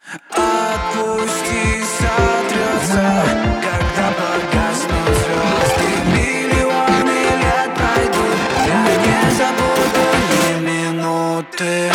Отпусти, сотрется, когда погаснут звезды. Миллионы лет пройдут, я не забуду ни минуты.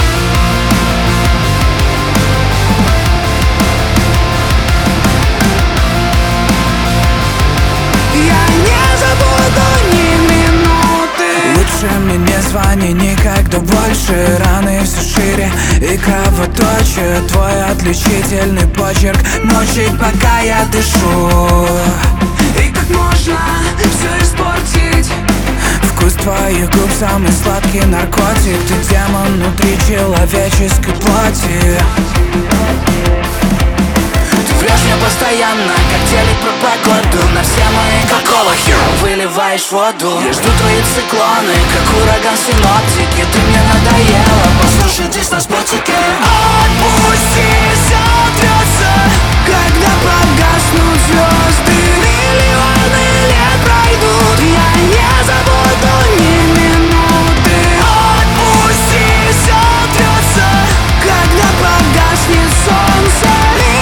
Я не забуду ни минуты. Лучше мне не звони никогда больше. Раны все шире и кровоточие. Твой отличительный почерк мучает, пока я дышу. И как можно все испортить? Вкус твоих губ самый сладкий наркотик. Ты демон внутри человеческой плоти. Врешь мне постоянно, как телек про погоду. На все мои какого хера выливаешь воду. Я жду твои циклоны, как ураган синоптики. Ты мне надоела, послушай здесь на спотике. Отпусти, сотрется, когда погаснут звезды. Миллионы лет пройдут, я не забуду ни минуты. Отпусти, сотрется, когда погаснет солнце.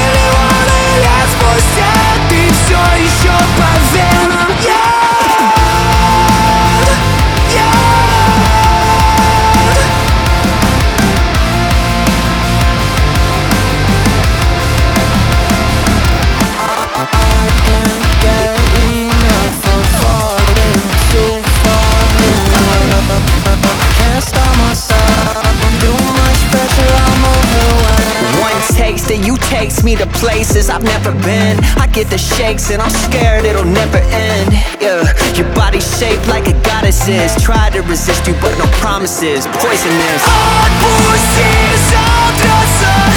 Спустя ты все еще по венам. That you takes me to places I've never been. I get the shakes and I'm scared it'll never end. Yeah, your body's shaped like a goddess is. Try to resist you but no promises, poisonous. Отпусти, сотрется.